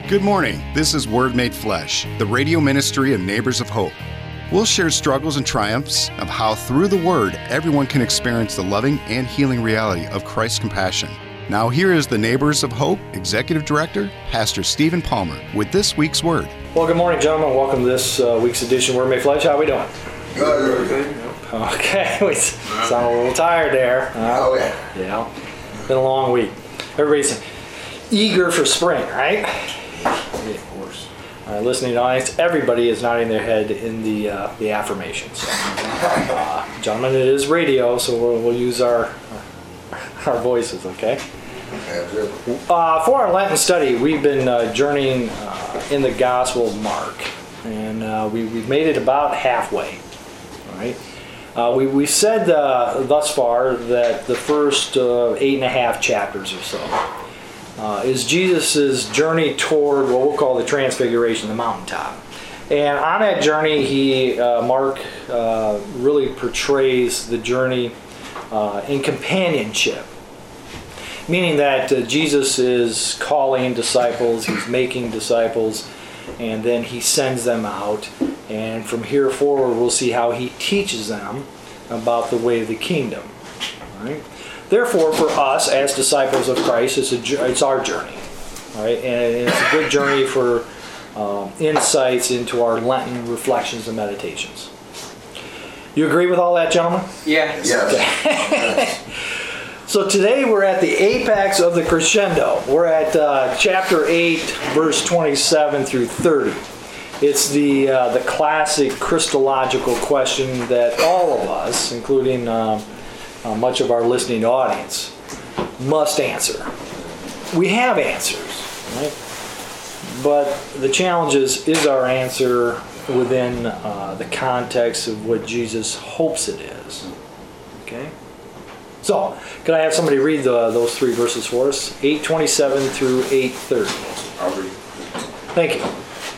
Good morning. This is Word Made Flesh, the radio ministry of Neighbors of Hope. We'll share struggles and triumphs of how through the Word, everyone can experience the loving and healing reality of Christ's compassion. Now here is the Neighbors of Hope Executive Director, Pastor Stephen Palmer, with this week's Word. Well, good morning, gentlemen. Welcome to this week's edition of Word Made Flesh. How are we doing? Good. Okay, we sound a little tired there. Oh, yeah. Yeah, been a long week. Everybody's eager for spring, right? Yeah, of course. All right, listening audience, everybody is nodding their head in the affirmations. Gentlemen, it is radio, so we'll use our voices, okay? Absolutely. For our Lenten study, we've been journeying in the Gospel of Mark, and we've made it about halfway. All right. We said thus far that the first 8.5 chapters or so is Jesus' journey toward what we'll call the Transfiguration, the mountaintop. And on that journey, Mark really portrays the journey in companionship, meaning that Jesus is calling disciples, he's making disciples, and then he sends them out. And from here forward, we'll see how he teaches them about the way of the kingdom. All right? Therefore, for us as disciples of Christ, it's our journey. All right? And it's a good journey for insights into our Lenten reflections and meditations. You agree with all that, gentlemen? Yeah. Yes. Okay. So today we're at the apex of the crescendo. We're at chapter 8, verse 27 through 30. It's the classic Christological question that all of us, including much of our listening audience, must answer. We have answers, right? But the challenge is our answer within the context of what Jesus hopes it is. Okay? So, could I have somebody read those three verses for us? 8:27 through 8:30. I'll read. Thank you.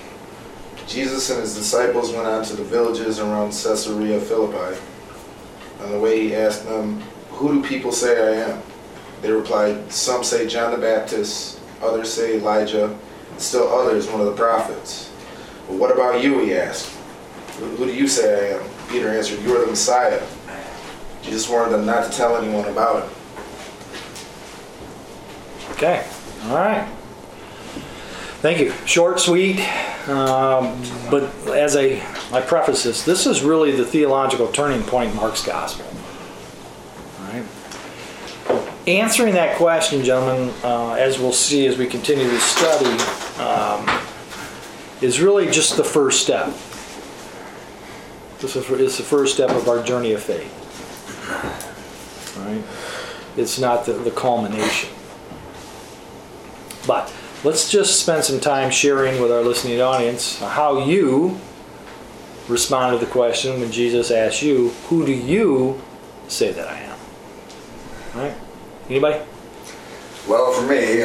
Jesus and his disciples went on to the villages around Caesarea Philippi. On the way he asked them, "Who do people say I am?" They replied, "Some say John the Baptist, others say Elijah, and still others one of the prophets." "But what about you?" he asked. "Who do you say I am?" Peter answered, "You are the Messiah." Jesus warned them not to tell anyone about it. Okay. All right. Thank you. Short, sweet, but as I preface this is really the theological turning point in Mark's Gospel. All right. Answering that question, gentlemen, as we'll see as we continue to study, is really just the first step. This is the first step of our journey of faith. All right. It's not the culmination. But let's just spend some time sharing with our listening audience how you respond to the question when Jesus asks you, "Who do you say that I am?" All right? Anybody? Well, for me,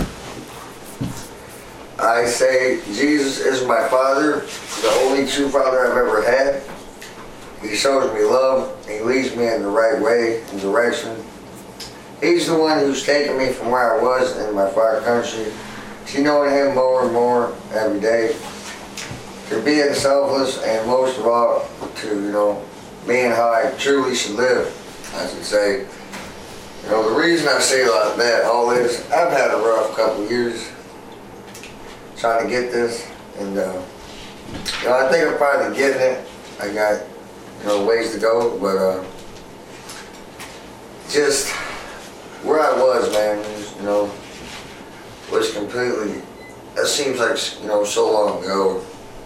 I say Jesus is my Father, the only true Father I've ever had. He shows me love, and he leads me in the right way and direction. He's the one who's taken me from where I was in my far country to knowing him more and more every day, to being selfless, and most of all, to, being how I truly should live, I should say. The reason I say like that all is I've had a rough couple of years trying to get this, and I think I'm finally getting it. I got ways to go, but just where I was, man, was completely, it seems like, so long ago.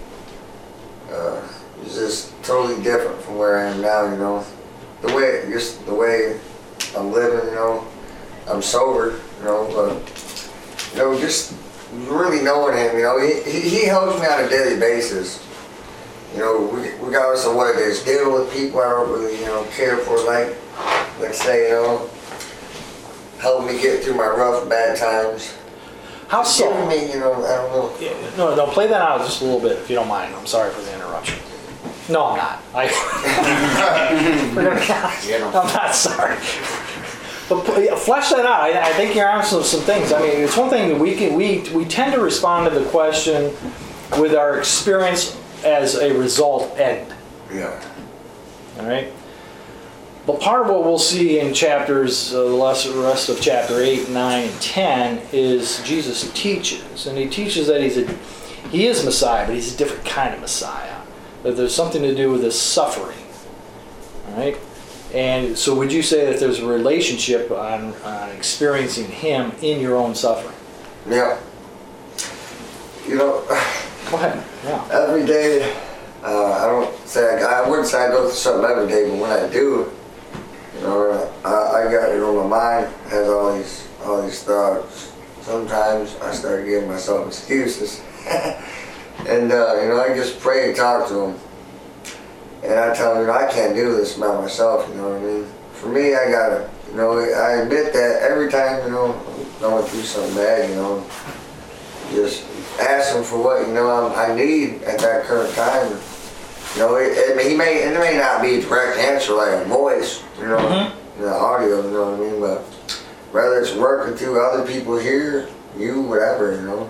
It's just totally different from where I am now, the way I'm living, I'm sober, but, just really knowing him, he helps me on a daily basis. Regardless of what it is, dealing with people I don't really, care for, let's say, help me get through my rough, bad times. How so? Giving me, I don't know. Yeah, no, play that out just a little bit if you don't mind. I'm sorry for the interruption. No, I'm not. I'm not sorry. But flesh that out. I think you're on some things. I mean, it's one thing that we tend to respond to the question with our experience as a result end. Yeah. All right. But part of what we'll see in chapters, the rest of chapter 8, 9, and 10 is Jesus teaches. And he teaches that he is Messiah, but he's a different kind of Messiah. That there's something to do with his suffering. All right? And so would you say that there's a relationship on experiencing him in your own suffering? Yeah. You know, Go ahead. Yeah. every day, I wouldn't say I go through something every day, but when I do, you know, I got it on my mind, has all these thoughts. Sometimes I start giving myself excuses. And, you know, I just pray and talk to him. And I tell him, you know, I can't do this by myself, you know what I mean? For me, I gotta, you know, I admit that every time, you know, I'm going through something bad, you know, just ask him for what, you know, I need at that current time. You know, it may not be a direct answer like a voice, you know, the audio, you know what I mean? But whether it's working through other people here, you, whatever, you know.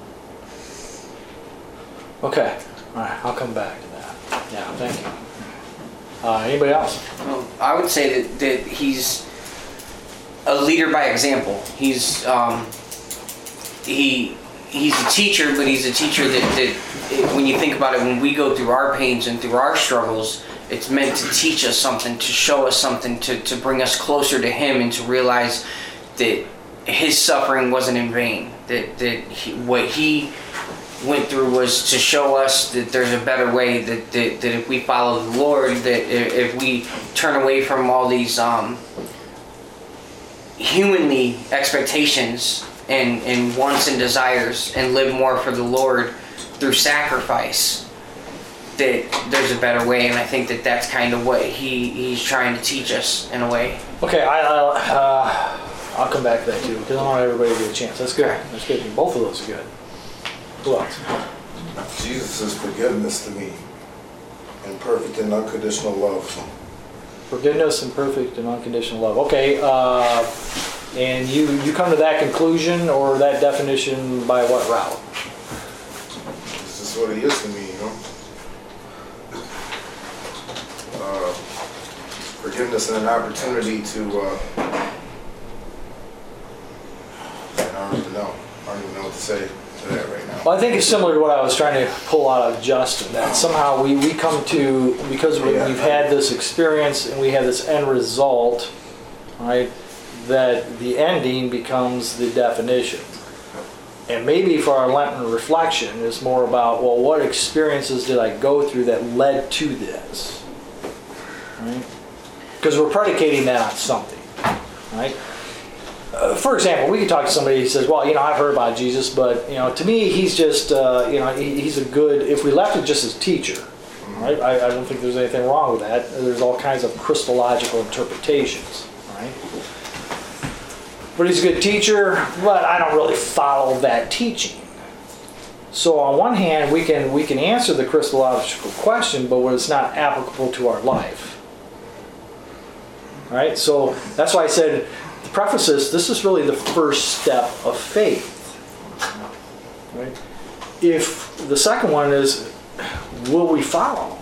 Okay. All right. I'll come back to that. Yeah. Thank you. Anybody else? Well, I would say that he's a leader by example. He's a teacher, but he's a teacher that when you think about it, when we go through our pains and through our struggles, it's meant to teach us something, to show us something, to bring us closer to him and to realize that his suffering wasn't in vain. What he went through was to show us that there's a better way, that if we follow the Lord, that if we turn away from all these humanly expectations and wants and desires and live more for the Lord through sacrifice, that there's a better way. And I think that that's kind of what he's trying to teach us in a way. Okay, I'll come back to that too, because I want everybody to get a chance. That's good. That's good. Both of those are good. Who else? Jesus' forgiveness to me and perfect and unconditional love. Forgiveness and perfect and unconditional love. Okay, and you come to that conclusion or that definition by what route? This is what he is to me, you know. Forgiveness and an opportunity to, I don't even know what to say to that right now. Well, I think it's similar to what I was trying to pull out of Justin, that somehow we come to, because we've had this experience and we have this end result, right, that the ending becomes the definition. And maybe for our Lenten reflection, it's more about, well, what experiences did I go through that led to this? Right? Because we're predicating that on something, right? For example, we could talk to somebody who says, well, you know, I've heard about Jesus, but, you know, to me, he's just, you know, he's a good, if we left it just as teacher, right? I don't think there's anything wrong with that. There's all kinds of Christological interpretations, right? But he's a good teacher, but I don't really follow that teaching. So on one hand, we can answer the Christological question, but when it's not applicable to our life. All right? So that's why I said, the preface is, this is really the first step of faith. Right? If the second one is, will we follow?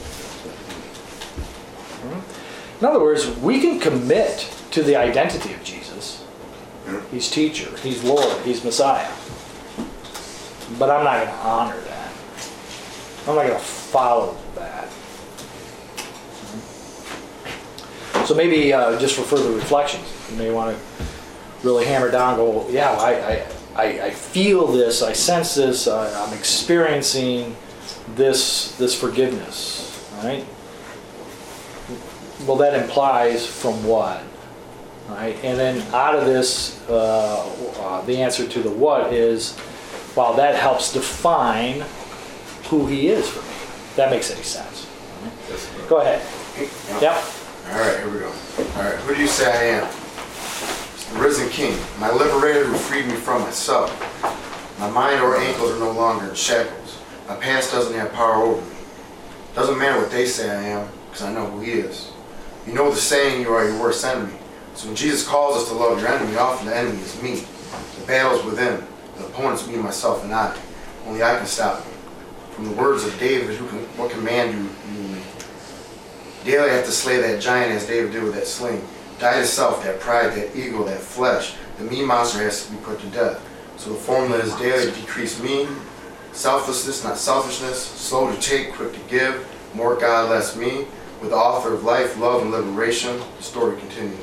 In other words, we can commit to the identity of Jesus. He's teacher, he's Lord, he's Messiah. But I'm not going to honor that. I'm not going to follow that. So maybe just for further reflections, you may want to really hammer down, go, yeah, I feel this, I sense this, I'm experiencing this forgiveness, right? Well, that implies from what? Right? And then out of this, the answer to the what is, well, that helps define who he is for me. That makes any sense. Right? Go ahead. Yep. All right, here we go. All right, who do you say I am? The risen King, my liberator who freed me from myself. My mind or ankles are no longer in shackles. My past doesn't have power over me. Doesn't matter what they say I am, because I know who he is. You know the saying, you are your worst enemy. So when Jesus calls us to love your enemy, often the enemy is me. The battle's within. The opponent's me, myself, and I. Only I can stop him. From the words of David, what command you me? Daily I have to slay that giant as David did with that sling. Die to self, that pride, that ego, that flesh. The me monster has to be put to death. So the formula is daily decrease me, selflessness, not selfishness, slow to take, quick to give, more God, less me. With the author of life, love, and liberation, the story continues.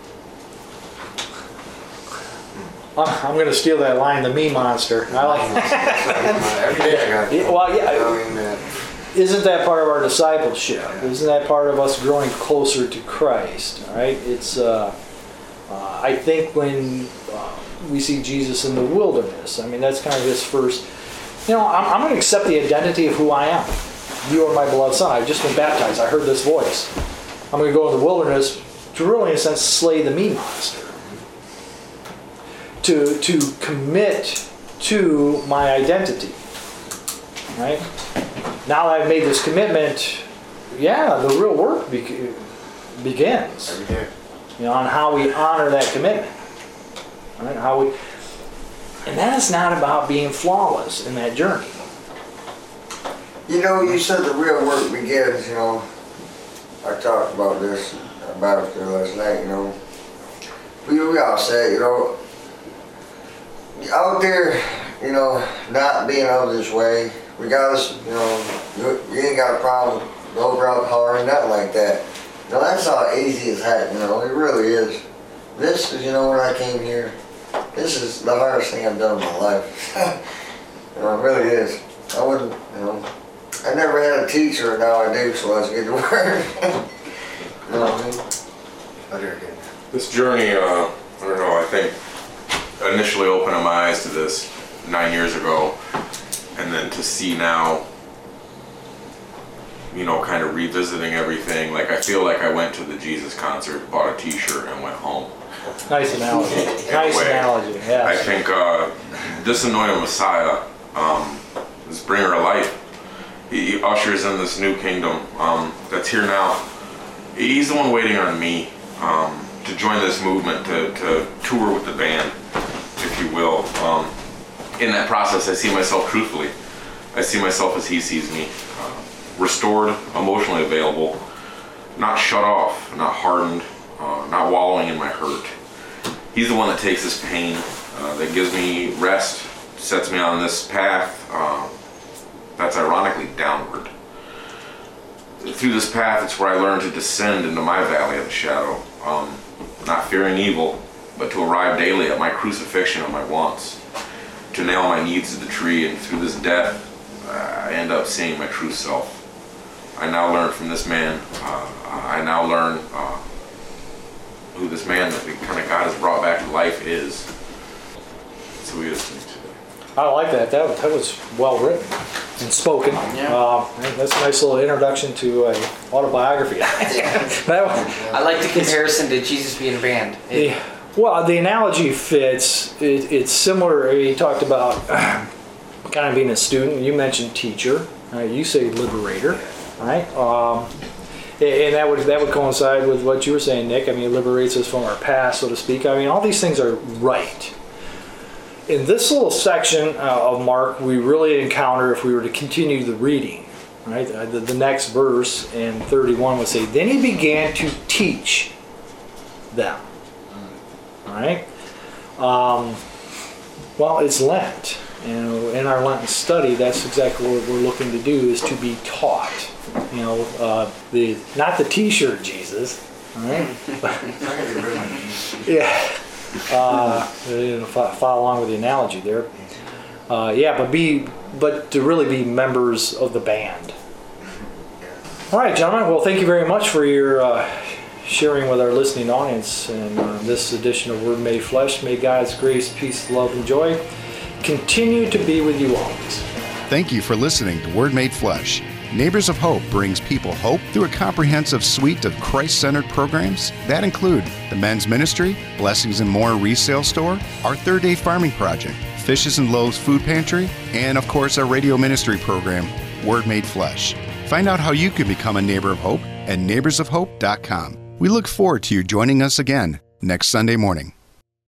I'm going to steal that line, the me monster. I like Every day I got it. Well, yeah. I mean, Isn't that part of our discipleship? Isn't that part of us growing closer to Christ? All right. It's. I think when we see Jesus in the wilderness, I mean that's kind of his first. I'm going to accept the identity of who I am. You are my beloved son. I've just been baptized. I heard this voice. I'm going to go in the wilderness to really, in a sense, slay the me monster. To commit to my identity. Right? Now that I've made this commitment, the real work begins. every day. On how we honor that commitment. Right? And that is not about being flawless in that journey. You said the real work begins, I talked about this about it last night, We all said, out there, not being out this way, regardless, you ain't got a problem with over alcohol or nothing like that. That's all easy as heck, it really is. This is, when I came here, this is the hardest thing I've done in my life. It really is. I wouldn't, I never had a teacher, and now I do, so I was getting to work. You know what I mean? This journey, I don't know, I think initially opened my eyes to this 9 years ago, and then to see now, kind of revisiting everything. Like, I feel like I went to the Jesus concert, bought a t-shirt, and went home. Nice analogy. Nice analogy, yes. I think this anointed Messiah, this bringer of life, he ushers in this new kingdom that's here now. He's the one waiting on me to join this movement, to tour with the band, if you will. In that process, I see myself truthfully. I see myself as he sees me. Restored, emotionally available, not shut off, not hardened, not wallowing in my hurt. He's the one that takes this pain, that gives me rest, sets me on this path that's ironically downward. Through this path, it's where I learn to descend into my valley of the shadow, not fearing evil, but to arrive daily at my crucifixion of my wants, to nail my needs to the tree, and through this death, I end up seeing my true self. I now learn from this man. I now learn who this man that kind of God has brought back to life is. So we just need to. I like that. That was well written and spoken. Yeah. That's a nice little introduction to an autobiography. I like the comparison to Jesus being a band. The analogy fits. It's similar. He talked about kind of being a student. You mentioned teacher. You say liberator, right? And that would coincide with what you were saying, Nick. I mean, it liberates us from our past, so to speak. I mean, all these things are right. In this little section of Mark, we really encounter, if we were to continue the reading, right? The next verse in 31 would say, "Then he began to teach them." All right. Well, it's Lent. In our Lenten study, that's exactly what we're looking to do, is to be taught. Not the T-shirt Jesus, all right? Yeah. Follow along with the analogy there. But to really be members of the band. All right, gentlemen. Well, thank you very much for your sharing with our listening audience in this edition of Word Made Flesh. May God's grace, peace, love, and joy continue to be with you always. Thank you for listening to Word Made Flesh. Neighbors of Hope brings people hope through a comprehensive suite of Christ-centered programs that include the men's ministry, Blessings and More resale store, our Third Day Farming Project, Fishes and Loaves Food Pantry, and of course our radio ministry program, Word Made Flesh. Find out how you can become a neighbor of hope at neighborsofhope.com. We look forward to you joining us again. next Sunday morning.